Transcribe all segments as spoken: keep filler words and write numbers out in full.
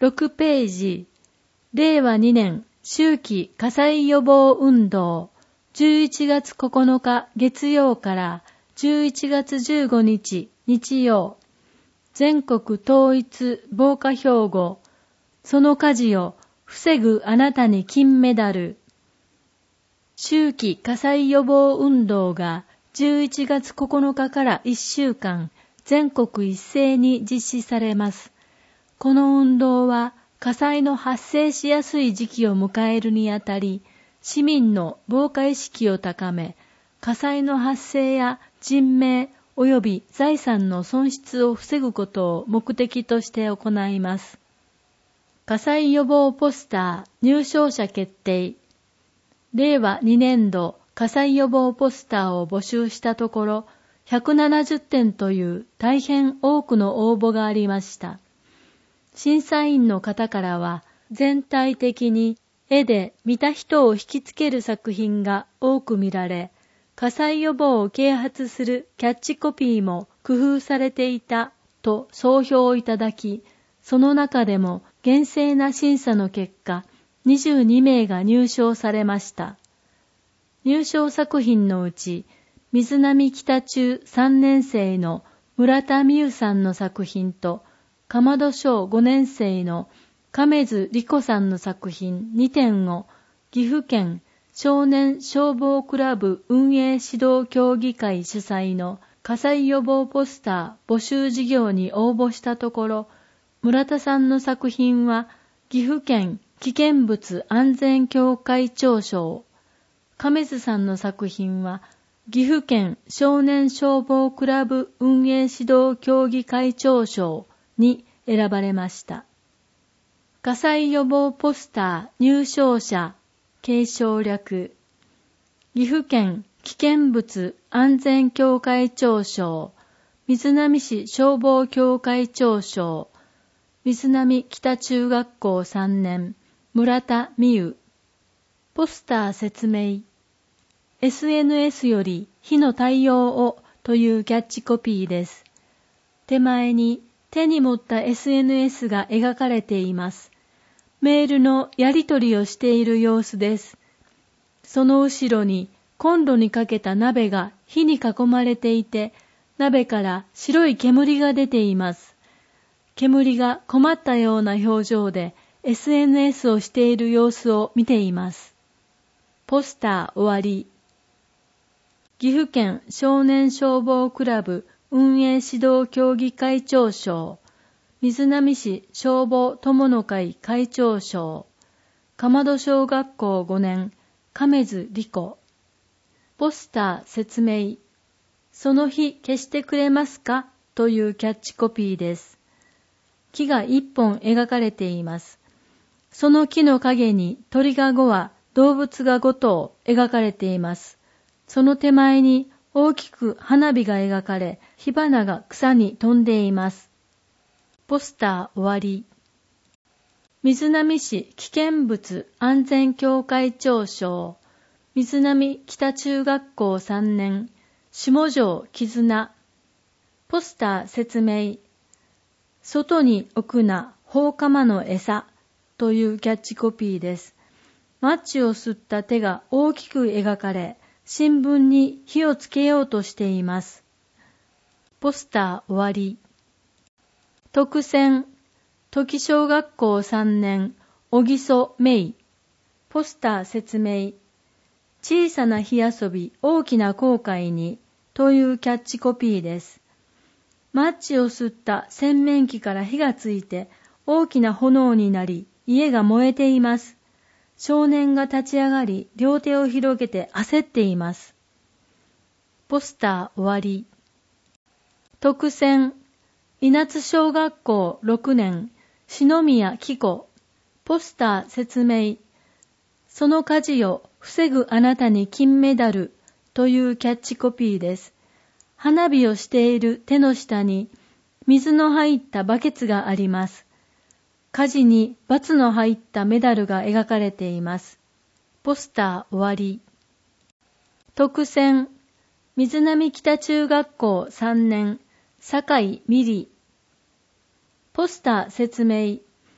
ろくページ、れいわにねん秋季火災予防運動、じゅういちがつここのか月曜からじゅういちがつじゅうごにち日曜、全国統一防火標語、その火事を防ぐあなたに金メダル。秋季火災予防運動がじゅういちがつここのかからいっしゅうかん全国一斉に実施されます。この運動は火災の発生しやすい時期を迎えるにあたり、市民の防火意識を高め、火災の発生や人命及び財産の損失を防ぐことを目的として行います。火災予防ポスター入賞者決定。れいわにねんど火災予防ポスターを募集したところ、ひゃくななじゅってんという大変多くの応募がありました。審査員の方からは、全体的に絵で見た人を引きつける作品が多く見られ、火災予防を啓発するキャッチコピーも工夫されていたと総評をいただき、その中でも厳正な審査の結果、にじゅうにめいが入賞されました。入賞作品のうち、水波北中さんねんせいの村田美優さんの作品と、鎌戸小ごねんせいの亀津理子さんの作品にてんを岐阜県少年消防クラブ運営指導協議会主催の火災予防ポスター募集事業に応募したところ、村田さんの作品は岐阜県危険物安全協会長賞、亀津さんの作品は岐阜県少年消防クラブ運営指導協議会長賞に選ばれました。火災予防ポスター入賞者継承略、岐阜県危険物安全協会長賞、瑞浪市消防協会長賞、瑞浪北中学校さんねん村田美優。ポスター説明。エスエヌエス より火の対応をというキャッチコピーです。手前に手に持った エスエヌエス が描かれています。メールのやり取りをしている様子です。その後ろにコンロにかけた鍋が火に囲まれていて、鍋から白い煙が出ています。煙が困ったような表情で エスエヌエス をしている様子を見ています。ポスター終わり。岐阜県少年消防クラブ運営指導協議会長賞、瑞浪市消防友の会会長賞、鎌戸小学校ごねん亀津理子。ポスター説明。その日消してくれますかというキャッチコピーです。木が一本描かれています。その木の影に鳥がごわ、動物がごとう描かれています。その手前に大きく花火が描かれ、火花が草に飛んでいます。ポスター終わり。瑞浪市危険物安全協会長賞、瑞浪北中学校さんねん下條絆。ポスター説明。外に置くな放火魔の餌というキャッチコピーです。マッチを吸った手が大きく描かれ、新聞に火をつけようとしています。ポスター終わり。特選、時小学校さんねん、小木曽芽衣。ポスター説明。小さな火遊び、大きな後悔に、というキャッチコピーです。マッチを吸った洗面器から火がついて、大きな炎になり、家が燃えています。少年が立ち上がり、両手を広げて焦っています。ポスター終わり。特選、稲津小学校ろくねん、篠宮紀子。ポスター説明。その火事を防ぐあなたに金メダルというキャッチコピーです。花火をしている手の下に水の入ったバケツがあります。火事にバツの入ったメダルが描かれています。ポスター終わり。特選、瑞浪北中学校さんねん、酒井美里。ポスター説明。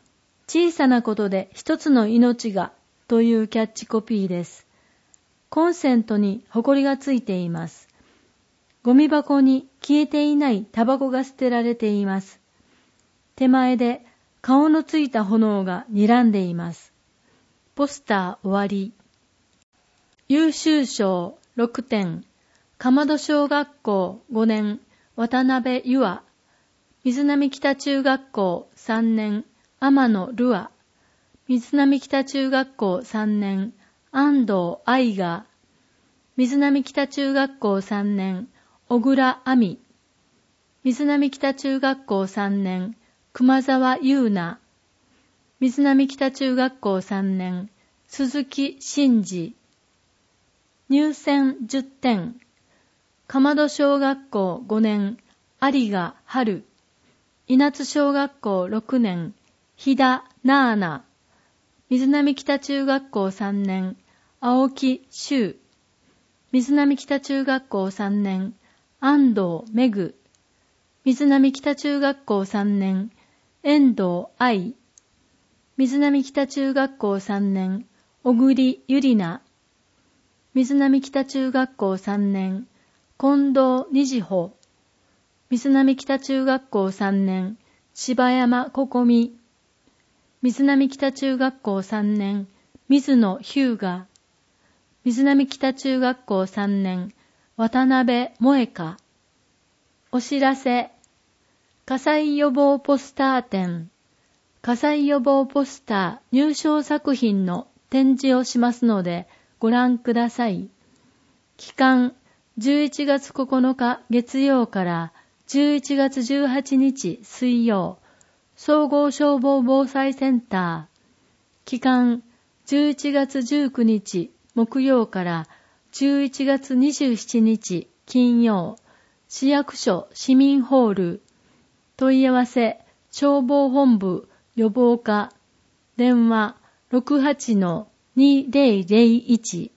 小さなことで一つの命がというキャッチコピーです。コンセントにホコリがついています。ゴミ箱に消えていないタバコが捨てられています。手前で顔のついた炎が睨んでいます。ポスター終わり。優秀賞ろくてん、鎌戸小学校ごねん、渡辺優愛。水波北中学校さんねん、天野ルア。水波北中学校さんねん、安藤愛が。水波北中学校さんねん、小倉亜美。水波北中学校さんねん、熊沢優奈。水波北中学校さんねん、鈴木真二。入選じゅってん、鎌戸小学校ごねん、有賀春。稲津小学校ろくねん、飛田なーな。水波北中学校さんねん、青木修。水波北中学校さんねん、安藤めぐ。水波北中学校さんねん、遠藤愛。水波北中学校さんねん、小栗ゆりな。水波北中学校さんねん、近藤虹穂。水波北中学校さんねん、柴山心美。水波北中学校さんねん、水野日向。水波北中学校さんねん、渡辺萌香。お知らせ。火災予防ポスター展。火災予防ポスター入賞作品の展示をしますのでご覧ください。期間じゅういちがつここのか月曜からじゅういちがつじゅうはちにち水曜、総合消防防災センター。期間じゅういちがつじゅうくにち木曜からじゅういちがつにじゅうしちにち金曜、市役所市民ホール。問い合わせ消防本部予防課。電話 ろくはちのにぜろぜろいち。